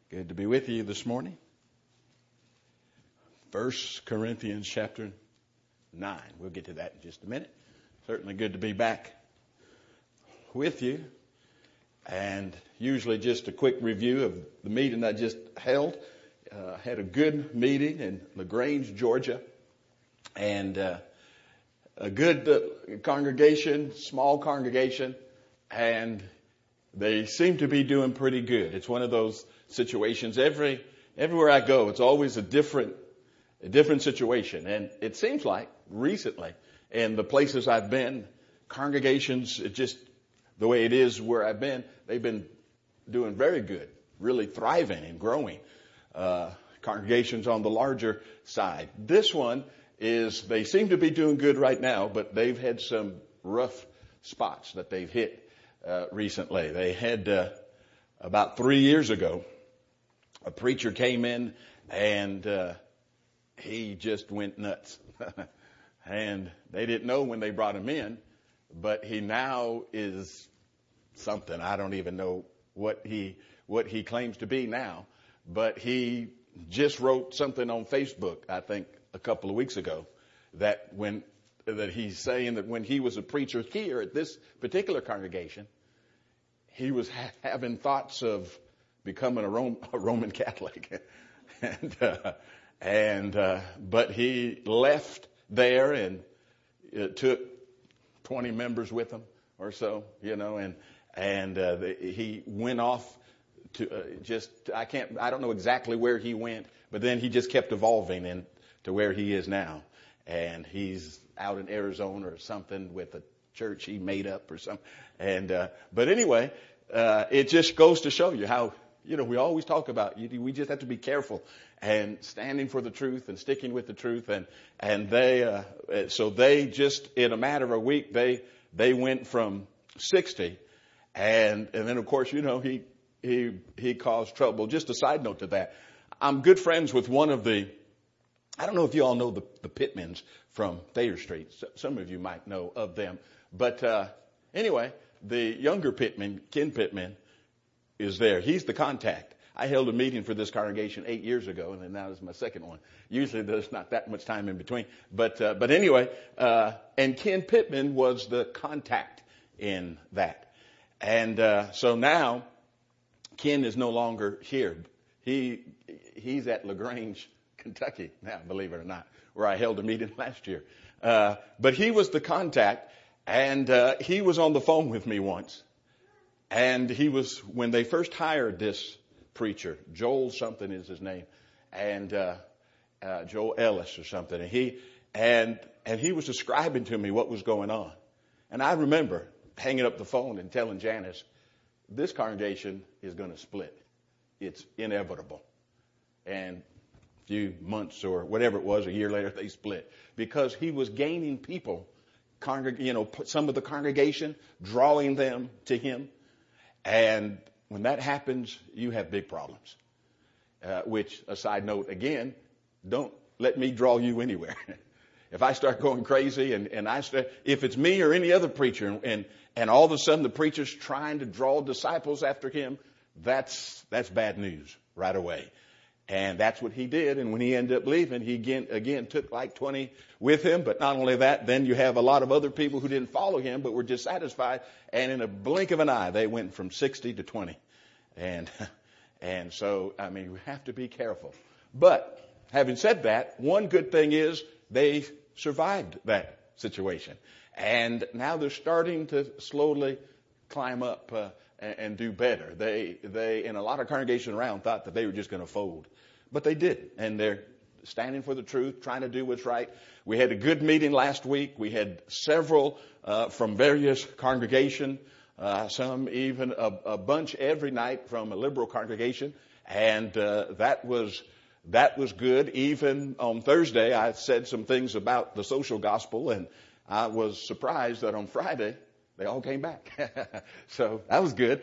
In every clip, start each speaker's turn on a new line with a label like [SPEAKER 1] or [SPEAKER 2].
[SPEAKER 1] Good to be with you this morning. 1 Corinthians chapter 9. We'll get to that in just a minute. Certainly good to be back with you. And usually just a quick review of the meeting I just held. Had a good meeting in LaGrange, Georgia. And a good congregation, small congregation. And they seem to be doing pretty good. It's one of those situations. Everywhere I go, it's always a different situation. And it seems like recently, in the places I've been, congregations, it just the way it is where I've been, they've been doing very good, really thriving and growing. Congregations on the larger side. This one they seem to be doing good right now, but they've had some rough spots that they've hit recently. They had about 3 years ago, a preacher came in and he just went nuts. And they didn't know when they brought him in, but he now is something. I don't even know what he claims to be now, but he just wrote something on Facebook, I think a couple of weeks ago, that he's saying that when he was a preacher here at this particular congregation, he was having thoughts of becoming a Roman Catholic. But he left there and took 20 members with him or so, and he went off to I don't know exactly where he went, but then he just kept evolving to where he is now. And he's out in Arizona or something with a church he made up or something. But anyway, it just goes to show you how, we always talk about, we just have to be careful and standing for the truth and sticking with the truth. And they just, in a matter of a week, they went from 60. And then of course, he caused trouble. Just a side note to that. I'm good friends with one of I don't know if you all know the Pittmans from Thayer Street. Some of you might know of them. But anyway, the younger Pittman, Ken Pittman, is there. He's the contact. I held a meeting for this congregation 8 years ago, and then now is my second one. Usually there's not that much time in between. But anyway, and Ken Pittman was the contact in that. And so now Ken is no longer here. He's at LaGrange, Kentucky now, believe it or not, where I held a meeting last year. But he was the contact, and he was on the phone with me once. And when they first hired this preacher, Joel something is his name, and Joel Ellis or something, and he was describing to me what was going on. And I remember hanging up the phone and telling Janice, this congregation is going to split. It's inevitable. And a few months or whatever it was, a year later, they split. Because he was gaining people, some of the congregation, drawing them to him. And when that happens, you have big problems. Which, a side note, again, don't let me draw you anywhere. If I start going crazy and if it's me or any other preacher and all of a sudden the preacher's trying to draw disciples after him, that's bad news right away. And that's what he did. And when he ended up leaving, he again took like 20 with him. But not only that, then you have a lot of other people who didn't follow him, but were dissatisfied. And in a blink of an eye, they went from 60 to 20. And so, we have to be careful. But having said that, one good thing is they survived that situation. And now they're starting to slowly climb up and do better. They in a lot of congregations around thought that they were just going to fold. But they didn't. And they're standing for the truth, trying to do what's right. We had a good meeting last week. We had several from various congregations, some even a bunch every night from a liberal congregation. And that was good. Even on Thursday, I said some things about the social gospel, and I was surprised that on Friday they all came back. So that was good.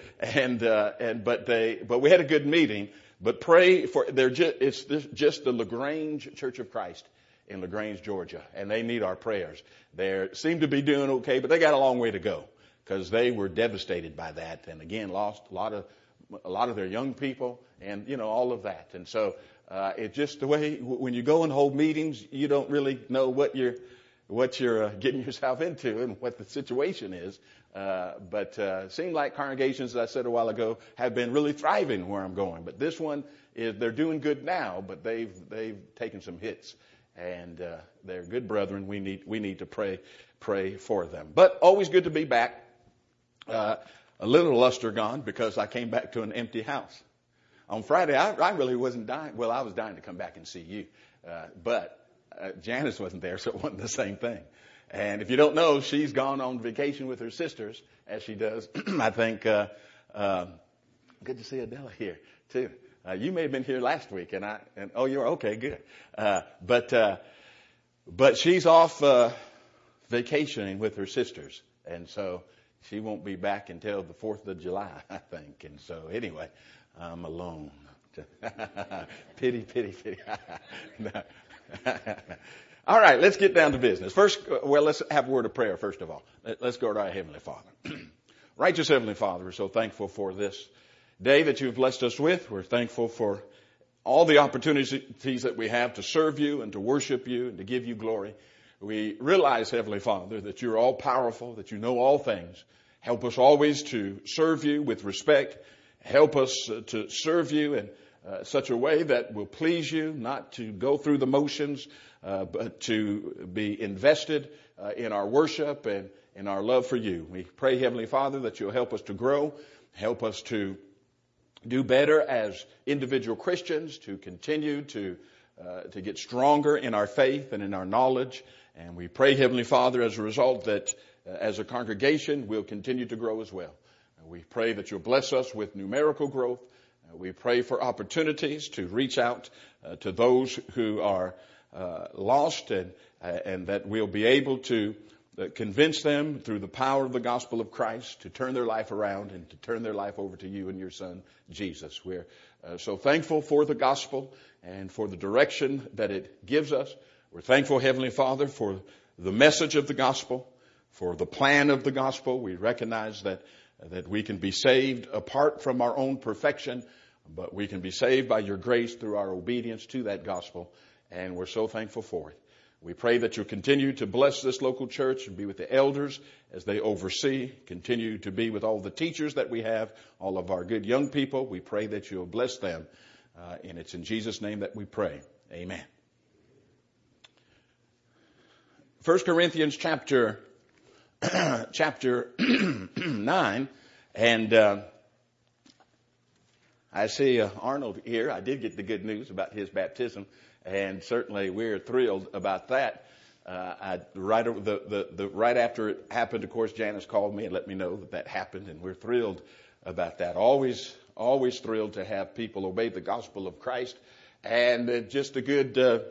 [SPEAKER 1] But we had a good meeting. But pray for it's just the LaGrange Church of Christ in LaGrange, Georgia, and they need our prayers. They seem to be doing okay, but they got a long way to go because they were devastated by that, and again lost a lot of their young people and all of that. And so it's just the way when you go and hold meetings, you don't really know what you're getting yourself into and what the situation is. But it seemed like congregations, as I said a while ago, have been really thriving where I'm going. But this one they're doing good now, but they've taken some hits, and they're good brethren. We need to pray for them. But always good to be back. A little luster gone because I came back to an empty house. On Friday, I really wasn't dying. Well, I was dying to come back and see you, but Janice wasn't there, so it wasn't the same thing. And if you don't know, she's gone on vacation with her sisters, as she does. I think, good to see Adela here, too. You may have been here last week, and oh, you're okay, good. But she's off, vacationing with her sisters. And so she won't be back until the 4th of July, I think. And so anyway, I'm alone. Pity. All right, let's get down to business. First, let's have a word of prayer first of all. Let's go to our Heavenly Father. Righteous Heavenly Father, we're so thankful for this day that you've blessed us with. We're thankful for all the opportunities that we have to serve you and to worship you and to give you glory. We realize, Heavenly Father, that you're all powerful, that you know all things. Help us always to serve you with respect. Help us to serve you in such a way that will please you, not to go through the motions, but to be invested in our worship and in our love for you. We pray, Heavenly Father, that you'll help us to grow, help us to do better as individual Christians, to continue to get stronger in our faith and in our knowledge. And we pray, Heavenly Father, as a result that as a congregation, we'll continue to grow as well. We pray that you'll bless us with numerical growth. We pray for opportunities to reach out to those who are lost, and that we'll be able to convince them through the power of the gospel of Christ to turn their life around and to turn their life over to you and your Son, Jesus. We're so thankful for the gospel and for the direction that it gives us. We're thankful, Heavenly Father, for the message of the gospel, for the plan of the gospel. We recognize that we can be saved apart from our own perfection, but we can be saved by your grace through our obedience to that gospel, and we're so thankful for it. We pray that you'll continue to bless this local church and be with the elders as they oversee, continue to be with all the teachers that we have, all of our good young people. We pray that you'll bless them, and it's in Jesus' name that we pray. Amen. 1 Corinthians chapter 9, and I see Arnold here. I did get the good news about his baptism, and certainly we're thrilled about that. Right after it happened, of course, Janice called me and let me know that happened, and we're thrilled about that. Always thrilled to have people obey the gospel of Christ, and just a good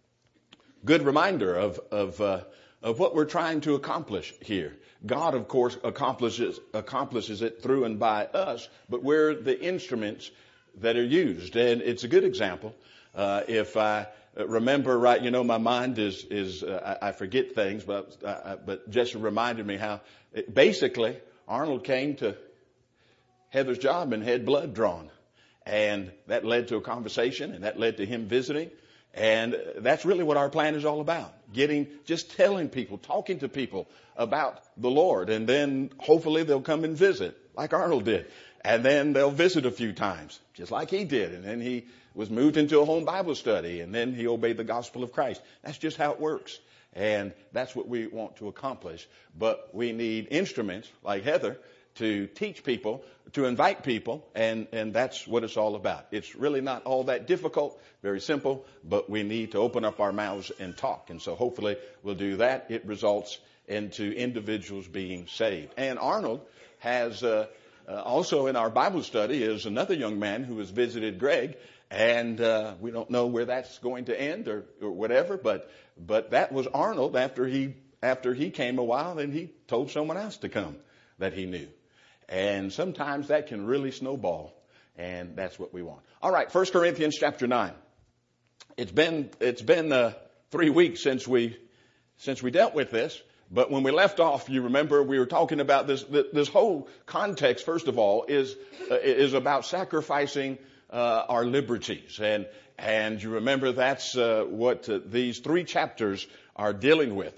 [SPEAKER 1] reminder of what we're trying to accomplish here. God, of course, accomplishes it through and by us, but we're the instruments that are used. And it's a good example. If I remember right, my mind is I forget things, but Jesse reminded me how basically Arnold came to Heather's job and had blood drawn. And that led to a conversation, and that led to him visiting. And that's really what our plan is all about. Just telling people, talking to people about the Lord. And then hopefully they'll come and visit like Arnold did. And then they'll visit a few times, just like he did. And then he was moved into a home Bible study, and then he obeyed the gospel of Christ. That's just how it works. And that's what we want to accomplish. But we need instruments like Heather to teach people, to invite people, and that's what it's all about. It's really not all that difficult, very simple, but we need to open up our mouths and talk. And so hopefully we'll do that. It results into individuals being saved. And Arnold has also in our Bible study is another young man who has visited Greg, and we don't know where that's going to end or whatever, but that was Arnold after he came a while, then he told someone else to come that he knew. And sometimes that can really snowball, and that's what we want. All right, 1 Corinthians chapter 9. It's been 3 weeks since we dealt with this, but when we left off, you remember we were talking about this whole context. First of all, is about sacrificing our liberties. And you remember that's what these 3 chapters are dealing with.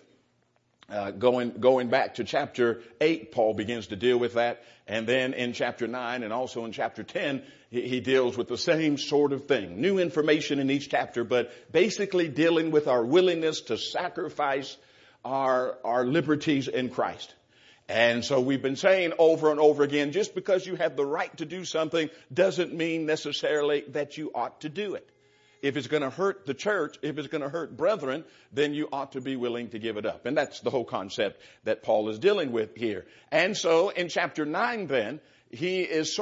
[SPEAKER 1] Going back to chapter 8, Paul begins to deal with that. And then in chapter 9 and also in chapter 10, he deals with the same sort of thing. New information in each chapter, but basically dealing with our willingness to sacrifice our liberties in Christ. And so we've been saying over and over again, just because you have the right to do something doesn't mean necessarily that you ought to do it. If it's going to hurt the church, if it's going to hurt brethren, then you ought to be willing to give it up. And that's the whole concept that Paul is dealing with here. And so in chapter 9 then, he is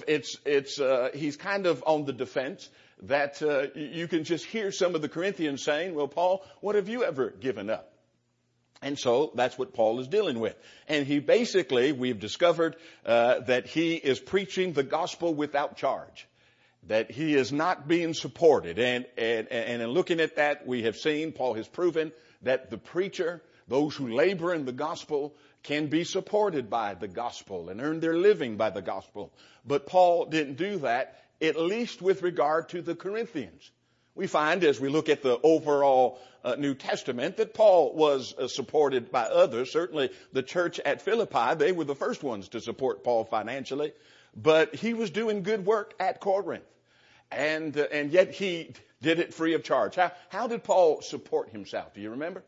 [SPEAKER 1] he's kind of on the defense that you can just hear some of the Corinthians saying, well, Paul, what have you ever given up? And so that's what Paul is dealing with. And he basically, we've discovered that he is preaching the gospel without charge. That he is not being supported. And in looking at that, we have seen, Paul has proven that the preacher, those who labor in the gospel, can be supported by the gospel and earn their living by the gospel. But Paul didn't do that, at least with regard to the Corinthians. We find as we look at the overall New Testament that Paul was supported by others. Certainly the church at Philippi, they were the first ones to support Paul financially. But he was doing good work at Corinth. And yet he did it free of charge. How did Paul support himself? Do you remember?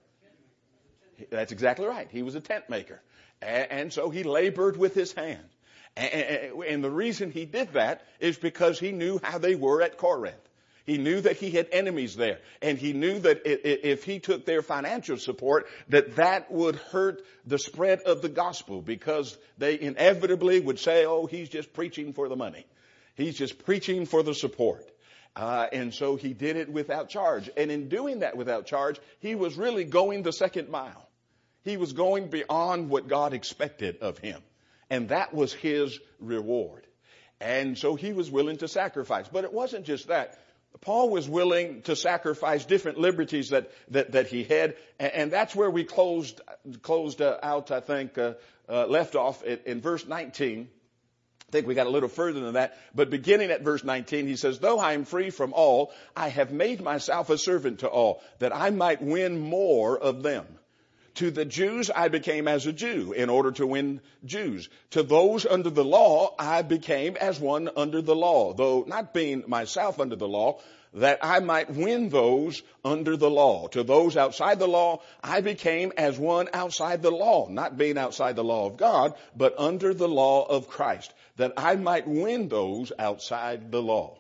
[SPEAKER 1] That's exactly right. He was a tent maker. And so he labored with his hands. And the reason he did that is because he knew how they were at Corinth. He knew that he had enemies there. And he knew that if he took their financial support, that would hurt the spread of the gospel, because they inevitably would say, oh, he's just preaching for the money. He's just preaching for the support. And so he did it without charge. And in doing that without charge, he was really going the second mile. He was going beyond what God expected of him. And that was his reward. And so he was willing to sacrifice. But it wasn't just that. Paul was willing to sacrifice different liberties that he had. And that's where we closed out, I think, left off in verse 19. I think we got a little further than that. But beginning at verse 19, he says, though I am free from all, I have made myself a servant to all, that I might win more of them. To the Jews I became as a Jew in order to win Jews. To those under the law I became as one under the law, though not being myself under the law, that I might win those under the law. To those outside the law I became as one outside the law, not being outside the law of God, but under the law of Christ, that I might win those outside the law.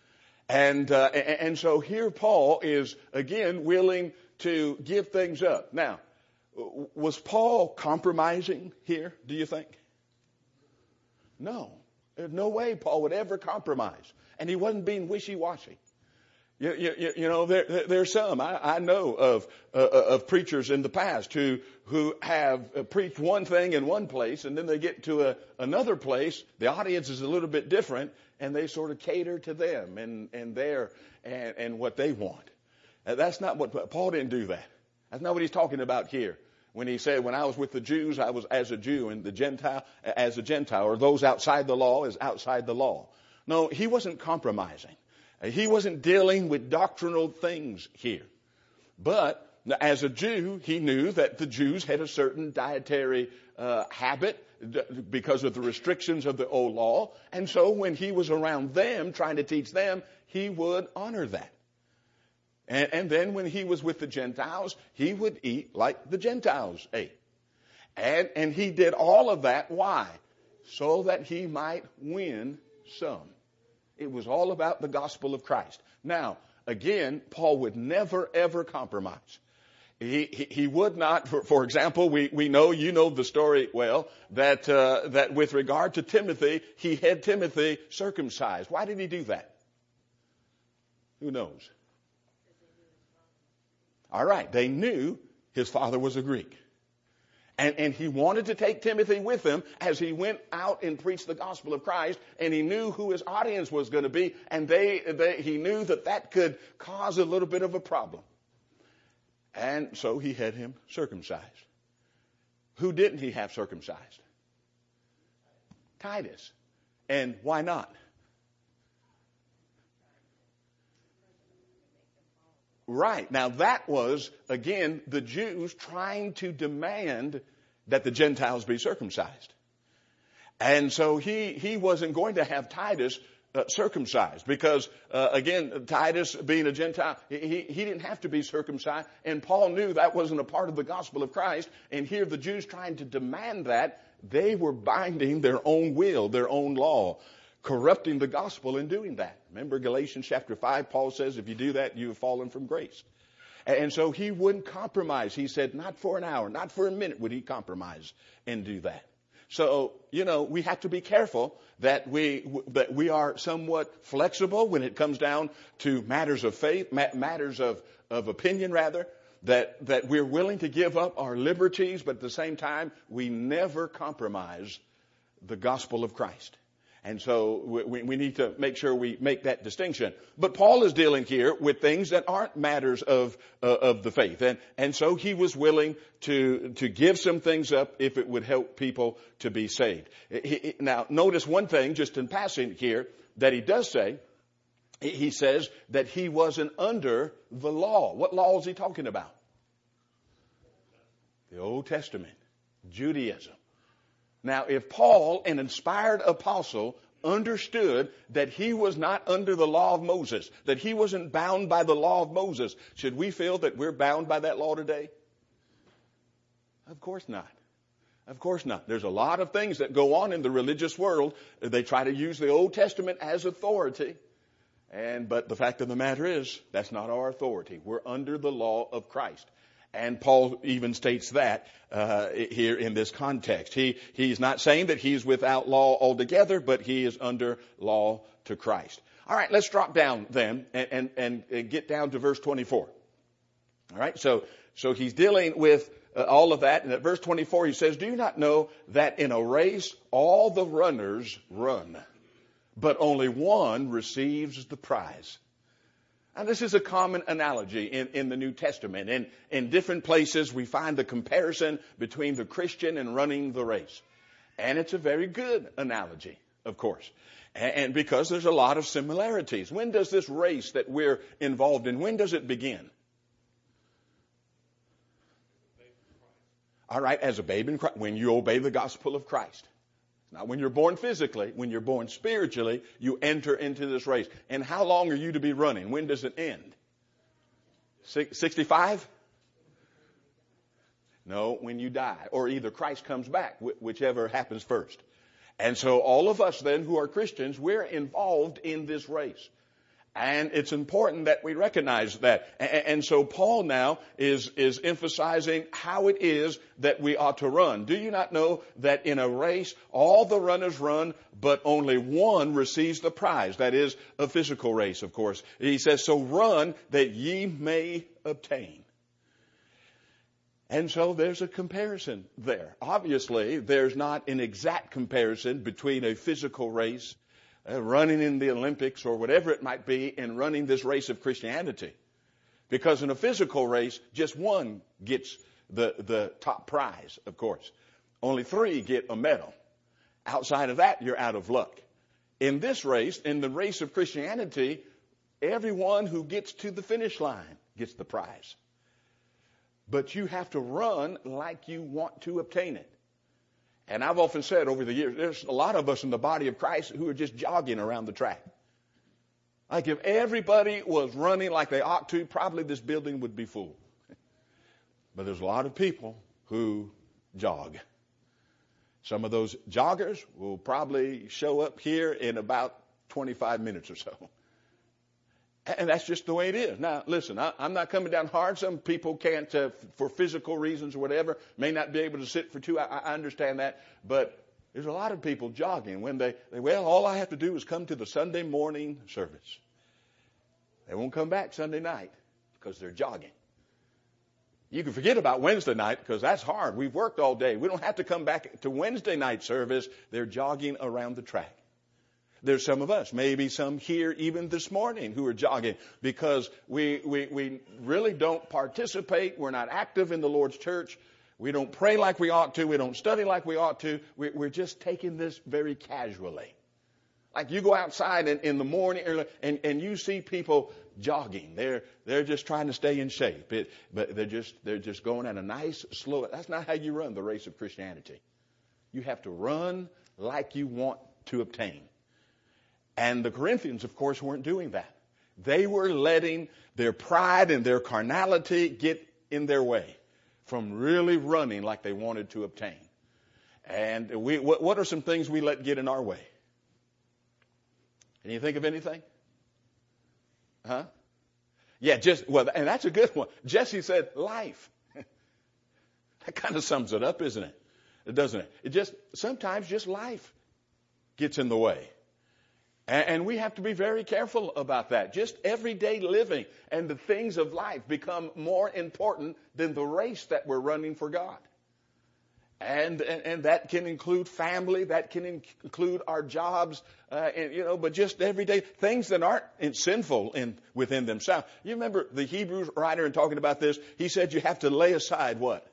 [SPEAKER 1] And so here Paul is again willing to give things up. Now, was Paul compromising here, do you think? No. There's no way Paul would ever compromise. And he wasn't being wishy-washy. You know, there's some. I know of preachers in the past who have preached one thing in one place, and then they get to another place. The audience is a little bit different, and they sort of cater to them and what they want. That's not what Paul didn't do that. That's not what he's talking about here. When he said, when I was with the Jews, I was as a Jew, and the Gentile as a Gentile, or those outside the law as outside the law. No, he wasn't compromising. He wasn't dealing with doctrinal things here. But as a Jew, he knew that the Jews had a certain dietary habit because of the restrictions of the old law. And so when he was around them, trying to teach them, he would honor that. And then when he was with the Gentiles, he would eat like the Gentiles ate. And he did all of that. Why? So that he might win some. It was all about the gospel of Christ. Now, again, Paul would never, ever compromise. He would not, for example, we know, you know the story well, that with regard to Timothy, he had Timothy circumcised. Why did he do that? Who knows? All right, they knew his father was a Greek. And he wanted to take Timothy with him as he went out and preached the gospel of Christ, and he knew who his audience was going to be, and he knew that could cause a little bit of a problem. And so he had him circumcised. Who didn't he have circumcised? Titus. And why not? Right. Now that was, again, the Jews trying to demand that the Gentiles be circumcised. And so he wasn't going to have Titus circumcised because, again, Titus being a Gentile, he didn't have to be circumcised. And Paul knew that wasn't a part of the gospel of Christ. And here the Jews trying to demand that, they were binding their own will, their own law, corrupting the gospel in doing that. Remember Galatians chapter 5, Paul says, if you do that, you have fallen from grace. And so he wouldn't compromise. He said, not for an hour, not for a minute would he compromise and do that. So, we have to be careful that we are somewhat flexible when it comes down to matters of faith, matters of opinion rather, that we're willing to give up our liberties, but at the same time, we never compromise the gospel of Christ. And so we need to make sure we make that distinction. But Paul is dealing here with things that aren't matters of the faith. And so he was willing to give some things up if it would help people to be saved. Now, notice one thing just in passing here that he does say. He says that he wasn't under the law. What law is he talking about? The Old Testament, Judaism. Now, if Paul, an inspired apostle, understood that he was not under the law of Moses, that he wasn't bound by the law of Moses, should we feel that we're bound by that law today? Of course not. Of course not. There's a lot of things that go on in the religious world. They try to use the Old Testament as authority. But the fact of the matter is, that's not our authority. We're under the law of Christ. And Paul even states that here in this context. He's not saying that he's without law altogether, but he is under law to Christ. All right, let's drop down then and get down to verse 24. All right, so he's dealing with all of that. And at verse 24 he says, do you not know that in a race all the runners run, but only one receives the prize? And this is a common analogy in the New Testament. In different places, we find the comparison between the Christian and running the race. And it's a very good analogy, of course. And because there's a lot of similarities. When does this race that we're involved in, when does it begin? All right, as a babe in Christ, when you obey the gospel of Christ. Not when you're born physically, when you're born spiritually, you enter into this race. And how long are you to be running? When does it end? 65? No, when you die. Or either Christ comes back, whichever happens first. And so all of us then who are Christians, we're involved in this race. And it's important that we recognize that. And so Paul now is emphasizing how it is that we ought to run. Do you not know that in a race, all the runners run, but only one receives the prize? That is a physical race, of course. He says, so run that ye may obtain. And so there's a comparison there. Obviously, there's not an exact comparison between a physical race running in the Olympics or whatever it might be and running this race of Christianity. Because in a physical race, just one gets the top prize, of course. Only 3 get a medal. Outside of that, you're out of luck. In this race, in the race of Christianity, everyone who gets to the finish line gets the prize. But you have to run like you want to obtain it. And I've often said over the years, there's a lot of us in the body of Christ who are just jogging around the track. Like if everybody was running like they ought to, probably this building would be full. But there's a lot of people who jog. Some of those joggers will probably show up here in about 25 minutes or so. And that's just the way it is. Now, listen, I'm not coming down hard. Some people can't, for physical reasons or whatever, may not be able to sit for 2 hours. I understand that. But there's a lot of people jogging when well, all I have to do is come to the Sunday morning service. They won't come back Sunday night because they're jogging. You can forget about Wednesday night because that's hard. We've worked all day. We don't have to come back to Wednesday night service. They're jogging around the track. There's some of us, maybe some here even this morning who are jogging because we really don't participate. We're not active in the Lord's church. We don't pray like we ought to. We don't study like we ought to. We're just taking this very casually. Like you go outside in the morning and you see people jogging. They're just trying to stay in shape. But they're just going at a nice, slow. That's not how you run the race of Christianity. You have to run like you want to obtain. And the Corinthians, of course, weren't doing that. They were letting their pride and their carnality get in their way from really running like they wanted to obtain. And what are some things we let get in our way? Can you think of anything? Huh? Yeah, and that's a good one. Jesse said life. That kind of sums it up, isn't it? Doesn't it? Sometimes just life gets in the way. And we have to be very careful about that. Just everyday living and the things of life become more important than the race that we're running for God. And that can include family, that can include our jobs, but just everyday things that aren't sinful within themselves. You remember the Hebrews writer in talking about this, he said you have to lay aside what?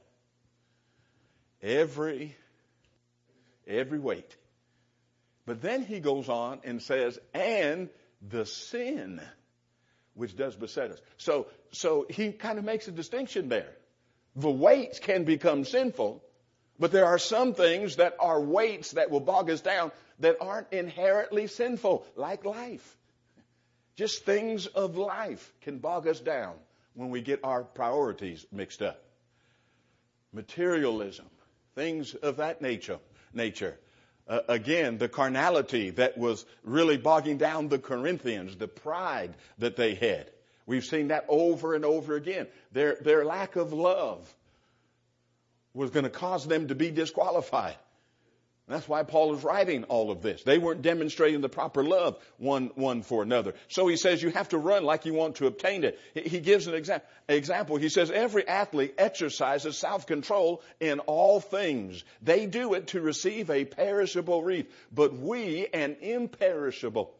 [SPEAKER 1] Every weight. But then he goes on and says, and the sin which does beset us. So he kind of makes a distinction there. The weights can become sinful, but there are some things that are weights that will bog us down that aren't inherently sinful, like life. Just things of life can bog us down when we get our priorities mixed up. Materialism, things of that nature. Again, the carnality that was really bogging down the Corinthians, the pride that they had. We've seen that over and over again. Their lack of love was going to cause them to be disqualified. And that's why Paul is writing all of this. They weren't demonstrating the proper love one for another. So he says you have to run like you want to obtain it. He gives an example. He says every athlete exercises self-control in all things. They do it to receive a perishable wreath, but we an imperishable.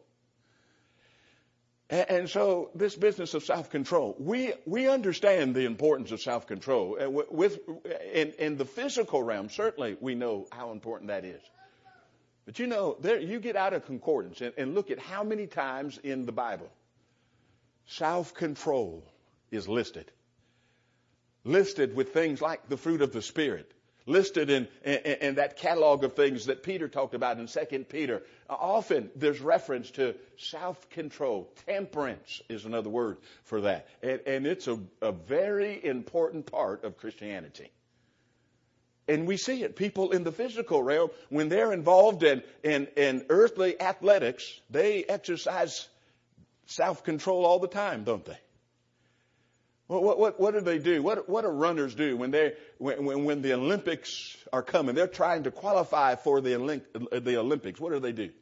[SPEAKER 1] And so this business of self-control, we understand the importance of self-control. In the physical realm, certainly we know how important that is. But you get out of concordance and look at how many times in the Bible self-control is listed. Listed with things like the fruit of the Spirit. Listed in that catalog of things that Peter talked about in 2 Peter. Often there's reference to self-control. Temperance is another word for that. And it's a very important part of Christianity. And we see it. People in the physical realm, when they're involved in earthly athletics, they exercise self-control all the time, don't they? What do they do? What do runners do when the Olympics are coming? They're trying to qualify for the Olympics. What do?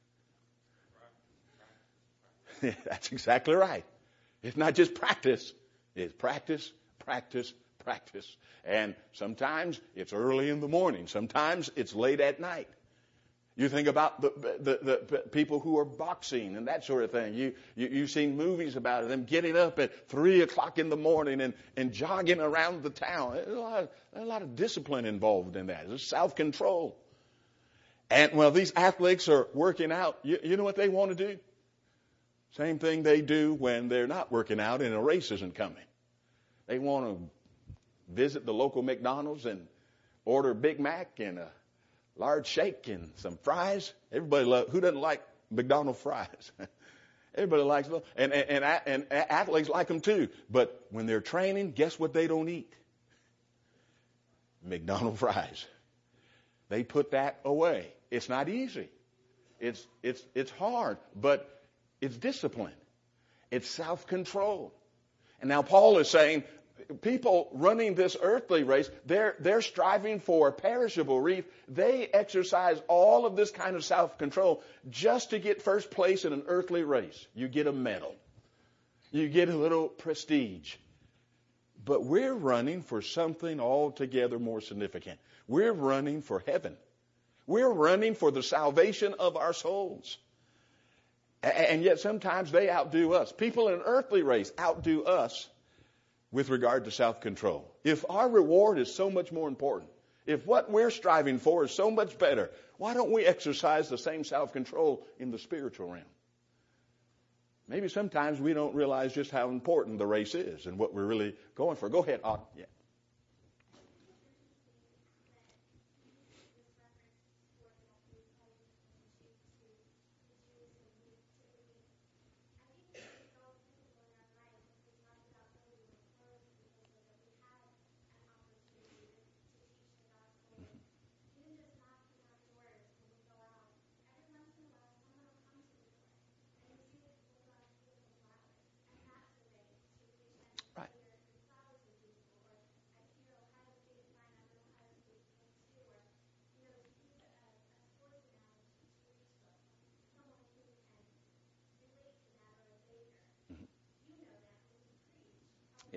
[SPEAKER 1] That's exactly right. It's not just practice. It's practice, practice, practice. And sometimes it's early in the morning. Sometimes it's late at night. You think about the people who are boxing and that sort of thing. You've seen movies about it, them getting up at 3 o'clock in the morning and jogging around the town. There's a lot of discipline involved in that. There's self-control. And these athletes are working out. You know what they want to do? Same thing they do when they're not working out and a race isn't coming. They want to visit the local McDonald's and order a Big Mac and a large shake and some fries. Everybody who doesn't like McDonald's fries? Everybody likes them. And athletes like them too. But when they're training, guess what they don't eat? McDonald's fries. They put that away. It's not easy. It's hard, but it's discipline. It's self-control. And now Paul is saying, people running this earthly race, they're striving for a perishable wreath. They exercise all of this kind of self-control just to get first place in an earthly race. You get a medal. You get a little prestige. But we're running for something altogether more significant. We're running for heaven. We're running for the salvation of our souls. And yet sometimes they outdo us. People in an earthly race outdo us with regard to self-control. If our reward is so much more important, if what we're striving for is so much better, Why don't we exercise the same self-control in the spiritual realm? Maybe sometimes we don't realize just how important the race is and what we're really going for. Go ahead, Otto. Yeah. Right. Mhm. Yeah.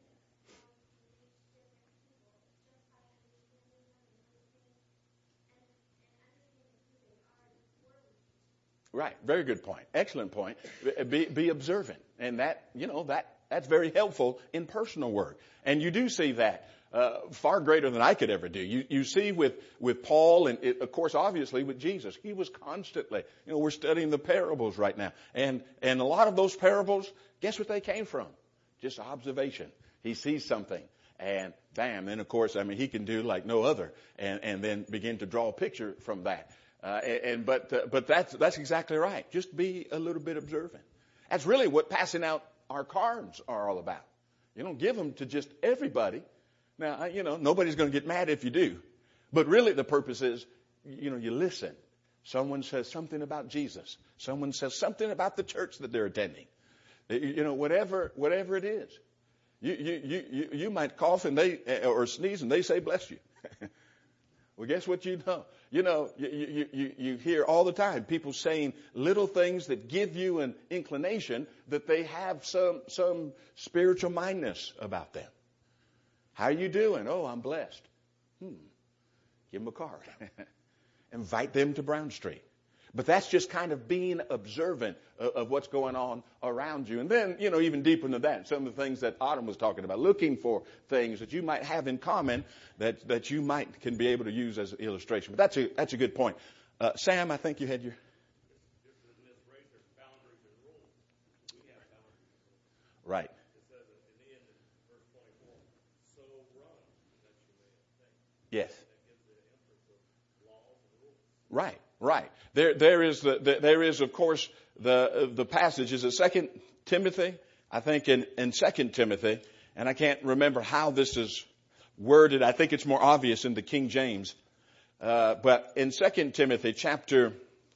[SPEAKER 1] Right. Very good point. Excellent point. Be observant. And that's very helpful in personal work. And you do see that far greater than I could ever do. You see with Paul and, of course, obviously with Jesus. He was constantly, we're studying the parables right now. And a lot of those parables, guess what they came from? Just observation. He sees something. And bam, and of course, he can do like no other and then begin to draw a picture from that. But that's exactly right. Just be a little bit observant. That's really what passing out our cards are all about. You don't give them to just everybody. Now, nobody's going to get mad if you do. But really the purpose is, you listen. Someone says something about Jesus. Someone says something about the church that they're attending. Whatever it is. You might cough or sneeze and they say bless you. Well, guess what you know? You hear all the time people saying little things that give you an inclination that they have some spiritual mindness about them. How are you doing? Oh, I'm blessed. Give them a card. Invite them to Brown Street. But that's just kind of being observant of what's going on around you. And then, even deeper into that, some of the things that Autumn was talking about, looking for things that you might have in common that you can be able to use as an illustration. But that's a good point. Sam, I think you had your... Right. Yes. Right. Right. There is of course the passage is it 2 Timothy, I think in 2 Timothy, and I can't remember how this is worded. I think it's more obvious in the King James. But in 2 Timothy chapter,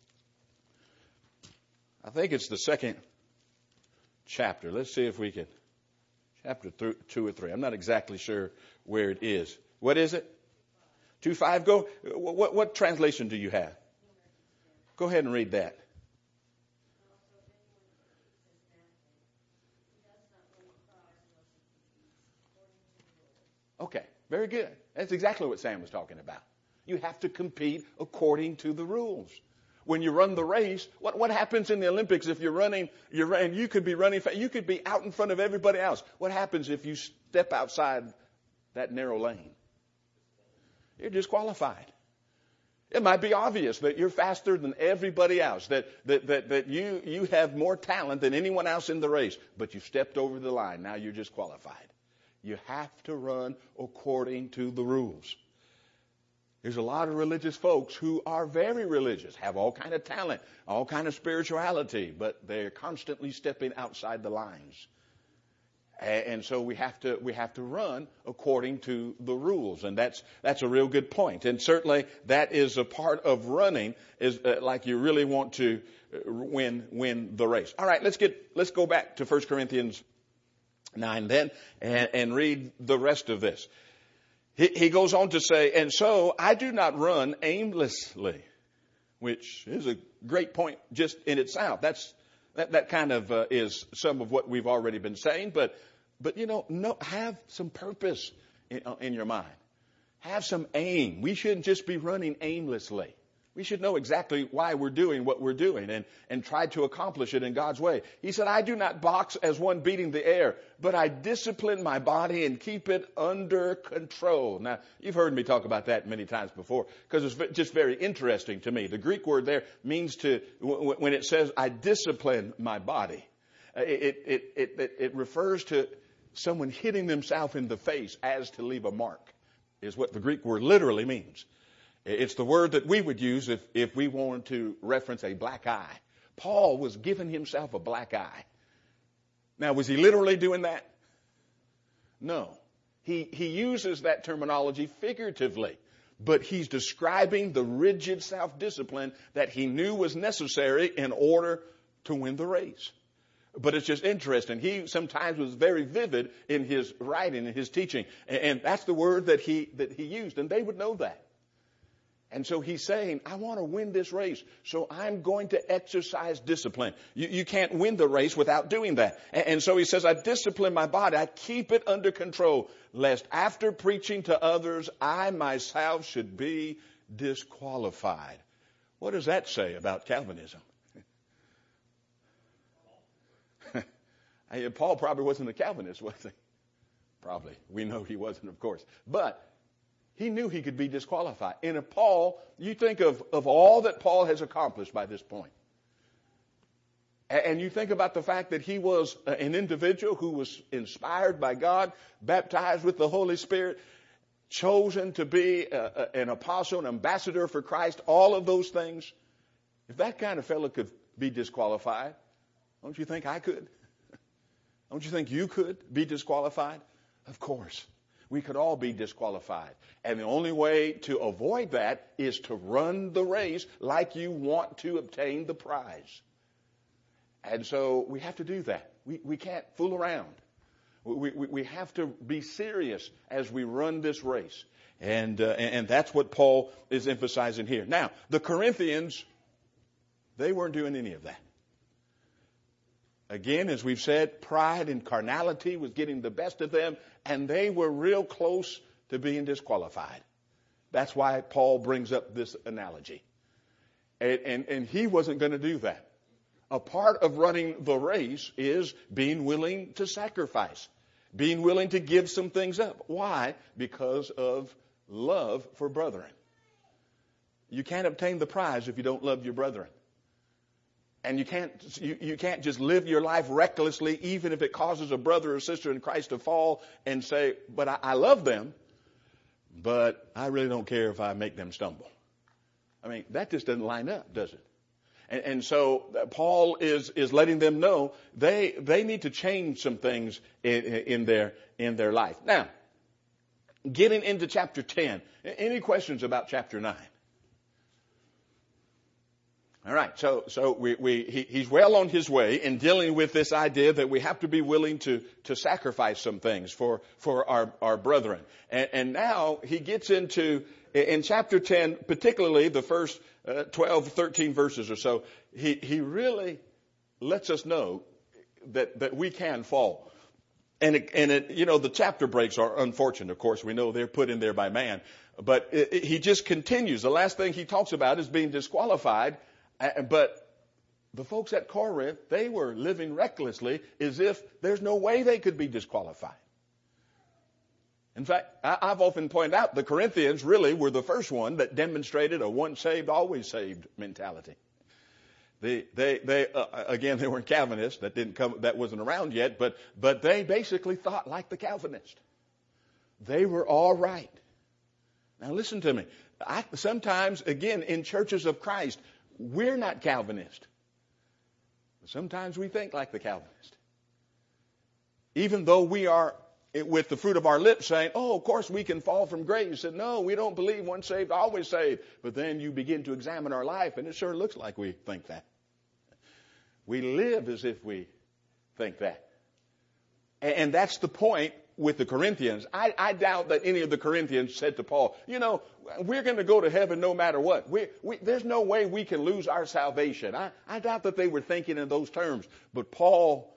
[SPEAKER 1] I think it's the second chapter. Let's see if we can, chapter 2 or 3. I'm not exactly sure where it is. What is it? 2:5. Go. What translation do you have? Go ahead and read that. Okay, very good. That's exactly what Sam was talking about. You have to compete according to the rules. When you run the race, what happens in the Olympics if you could be running, you could be out in front of everybody else. What happens if you step outside that narrow lane? You're disqualified. It might be obvious that you're faster than everybody else, that you have more talent than anyone else in the race, but you stepped over the line. Now you're disqualified. You have to run according to the rules. There's a lot of religious folks who are very religious, have all kind of talent, all kind of spirituality, but they're constantly stepping outside the lines. And so we have to run according to the rules, and that's a real good point. And certainly that is a part of running, is like you really want to win the race. All right, let's go back to 1 Corinthians 9 then and read the rest of this. He goes on to say, and so I do not run aimlessly, which is a great point just in itself. That kind of is some of what we've already been saying, but have some purpose in your mind. Have some aim. We shouldn't just be running aimlessly. We should know exactly why we're doing what we're doing and try to accomplish it in God's way. He said, I do not box as one beating the air, but I discipline my body and keep it under control. Now, you've heard me talk about that many times before because it's just very interesting to me. The Greek word there means when it says, I discipline my body, it refers to someone hitting themselves in the face as to leave a mark, is what the Greek word literally means. It's the word that we would use if we wanted to reference a black eye. Paul was giving himself a black eye. Now, was he literally doing that? No. He uses that terminology figuratively, but he's describing the rigid self-discipline that he knew was necessary in order to win the race. But it's just interesting. He sometimes was very vivid in his writing and his teaching, and that's the word that he used, and they would know that. And so he's saying, I want to win this race, so I'm going to exercise discipline. You can't win the race without doing that. And so he says, I discipline my body. I keep it under control, lest after preaching to others, I myself should be disqualified. What does that say about Calvinism? Paul probably wasn't a Calvinist, was he? Probably. We know he wasn't, of course. But he knew he could be disqualified. And if Paul, you think of all that Paul has accomplished by this point. And you think about the fact that he was an individual who was inspired by God, baptized with the Holy Spirit, chosen to be an apostle, an ambassador for Christ, all of those things. If that kind of fellow could be disqualified, don't you think I could? Don't you think you could be disqualified? Of course. We could all be disqualified. And the only way to avoid that is to run the race like you want to obtain the prize. And so we have to do that. We can't fool around. We have to be serious as we run this race. And that's what Paul is emphasizing here. Now, the Corinthians, they weren't doing any of that. Again, as we've said, pride and carnality was getting the best of them, and they were real close to being disqualified. That's why Paul brings up this analogy. And he wasn't going to do that. A part of running the race is being willing to sacrifice, being willing to give some things up. Why? Because of love for brethren. You can't obtain the prize if you don't love your brethren. And you can't just live your life recklessly, even if it causes a brother or sister in Christ to fall and say, but I love them, but I really don't care if I make them stumble. I mean, that just doesn't line up, does it? And so Paul is letting them know they need to change some things in their life. Now, getting into chapter 10, any questions about chapter 9? All right, so he's well on his way in dealing with this idea that we have to be willing to sacrifice some things for our brethren. And now he gets into, in chapter 10, particularly the first 12, 13 verses or so, he really lets us know that we can fall. And the chapter breaks are unfortunate, of course. We know they're put in there by man. But he just continues. The last thing he talks about is being disqualified. But the folks at Corinth, they were living recklessly as if there's no way they could be disqualified. In fact, I've often pointed out the Corinthians really were the first one that demonstrated a once saved, always saved mentality. They weren't Calvinists. That wasn't around yet, but they basically thought like the Calvinists. They were all right. Now listen to me. Sometimes, again, in churches of Christ, we're not Calvinist. Sometimes we think like the Calvinist. Even though we are, with the fruit of our lips, saying, oh, of course we can fall from grace. You said, no, we don't believe once saved, always saved. But then you begin to examine our life, and it sure looks like we think that. We live as if we think that. And that's the point with the Corinthians. I doubt that any of the Corinthians said to Paul, we're going to go to heaven no matter what. There's no way we can lose our salvation. I doubt that they were thinking in those terms. But Paul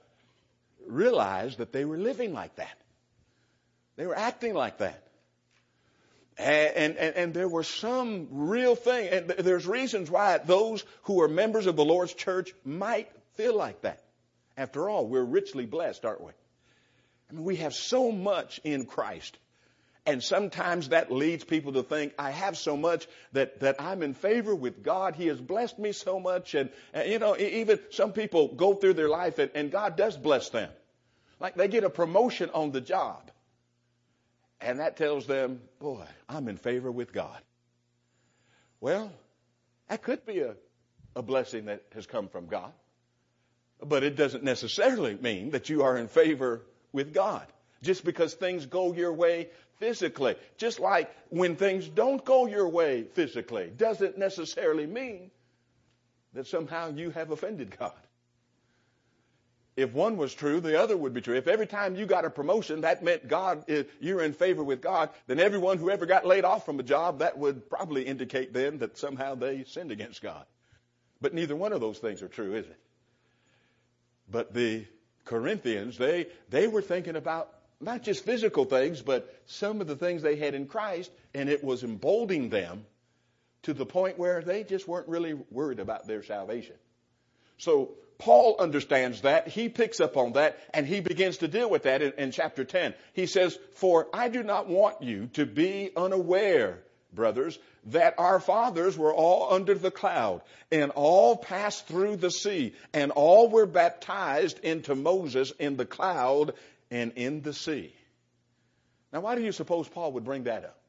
[SPEAKER 1] realized that they were living like that. They were acting like that. And there was some real thing, and there's reasons why those who are members of the Lord's church might feel like that. After all, we're richly blessed, aren't we? I mean, we have so much in Christ. And sometimes that leads people to think, I have so much that I'm in favor with God. He has blessed me so much. And even some people go through their life and God does bless them. Like they get a promotion on the job. And that tells them, boy, I'm in favor with God. Well, that could be a blessing that has come from God. But it doesn't necessarily mean that you are in favor with God. Just because things go your way physically. Just like when things don't go your way physically, doesn't necessarily mean that somehow you have offended God. If one was true, the other would be true. If every time you got a promotion, that meant you're in favor with God, then everyone who ever got laid off from a job, that would probably indicate then that somehow they sinned against God. But neither one of those things are true, is it? But the Corinthians, they were thinking about not just physical things, but some of the things they had in Christ, and it was emboldening them to the point where they just weren't really worried about their salvation. So Paul understands that. He picks up on that, and he begins to deal with that in chapter 10. He says, for I do not want you to be unaware, brothers, that our fathers were all under the cloud, and all passed through the sea, and all were baptized into Moses in the cloud and in the sea. Now, why do you suppose Paul would bring that up?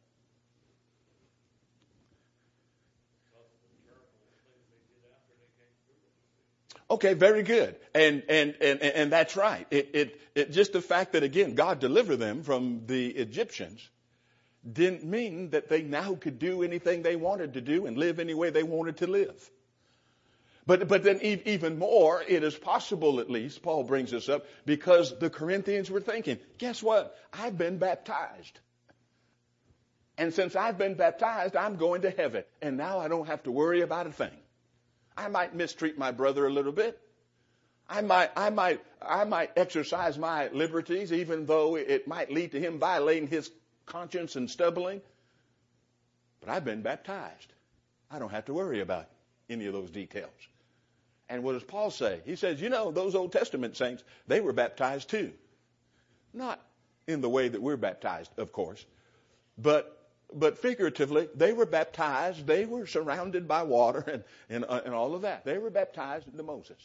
[SPEAKER 1] Okay, very good. And that's right. It just the fact that, again, God delivered them from the Egyptians didn't mean that they now could do anything they wanted to do and live any way they wanted to live. But then even more, it is possible, at least, Paul brings this up, because the Corinthians were thinking, guess what? I've been baptized. And since I've been baptized, I'm going to heaven. And now I don't have to worry about a thing. I might mistreat my brother a little bit. I might exercise my liberties, even though it might lead to him violating his conscience and stumbling. But I've been baptized. I don't have to worry about any of those details. And what does Paul say? He says, those Old Testament saints, they were baptized too. Not in the way that we're baptized, of course, but figuratively, they were baptized. They were surrounded by water and all of that. They were baptized into Moses.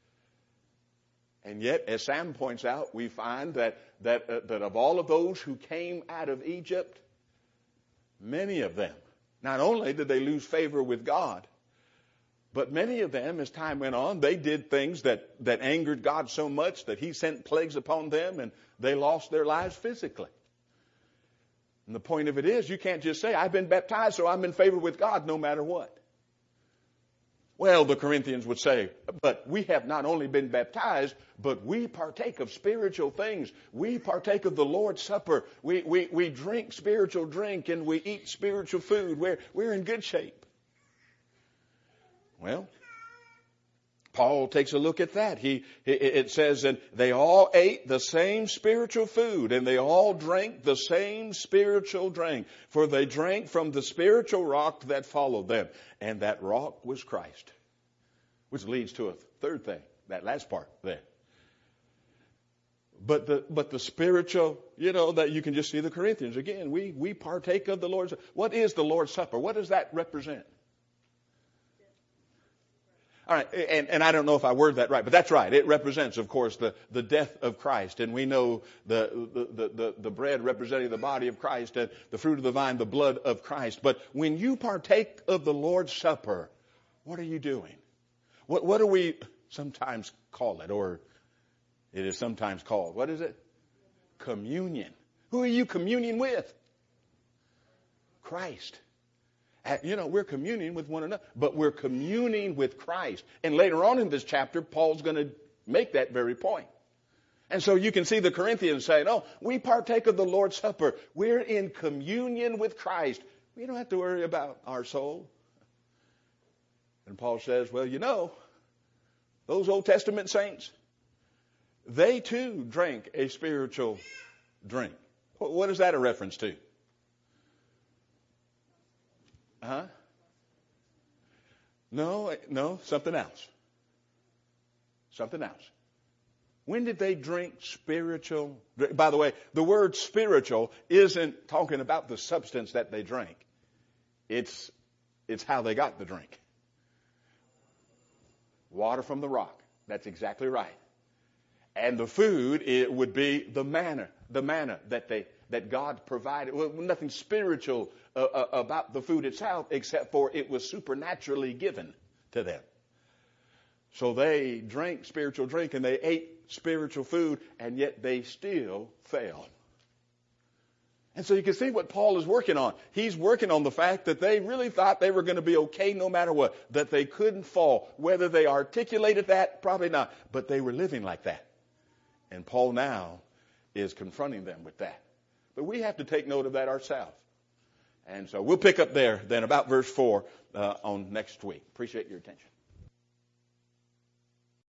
[SPEAKER 1] And yet, as Sam points out, we find that of all of those who came out of Egypt, many of them, not only did they lose favor with God, but many of them, as time went on, they did things that angered God so much that he sent plagues upon them and they lost their lives physically. And the point of it is, you can't just say, I've been baptized, so I'm in favor with God no matter what. Well, the Corinthians would say, but we have not only been baptized, but we partake of spiritual things. We partake of the Lord's Supper. We drink spiritual drink and we eat spiritual food. We're in good shape. Well, Paul takes a look at that. It says, and they all ate the same spiritual food, and they all drank the same spiritual drink, for they drank from the spiritual rock that followed them, and that rock was Christ. Which leads to a third thing, that last part there. But the spiritual, that you can just see the Corinthians again. We partake of the Lord's. What is the Lord's Supper? What does that represent? All right, and I don't know if I worded that right, but that's right. It represents, of course, the death of Christ. And we know the bread representing the body of Christ and the fruit of the vine, the blood of Christ. But when you partake of the Lord's Supper, what are you doing? What do we sometimes call it? Or it is sometimes called, what is it? Communion. Who are you communing with? Christ. We're communing with one another, but we're communing with Christ. And later on in this chapter, Paul's going to make that very point. And so you can see the Corinthians saying, we partake of the Lord's Supper. We're in communion with Christ. We don't have to worry about our soul. And Paul says, well, those Old Testament saints, they too drank a spiritual drink. What is that a reference to? Huh? No, something else. Something else. When did they drink spiritual? By the way, the word spiritual isn't talking about the substance that they drank. It's how they got the drink. Water from the rock. That's exactly right. And the food, it would be the manna that God provided. Well, nothing spiritual about the food itself, except for it was supernaturally given to them. So they drank spiritual drink and they ate spiritual food, and yet they still failed. And so you can see what Paul is working on. He's working on the fact that they really thought they were going to be okay no matter what, that they couldn't fall. Whether they articulated that, probably not, but they were living like that. And Paul now is confronting them with that. But we have to take note of that ourselves. And so we'll pick up there then about verse 4 on next week. Appreciate your attention.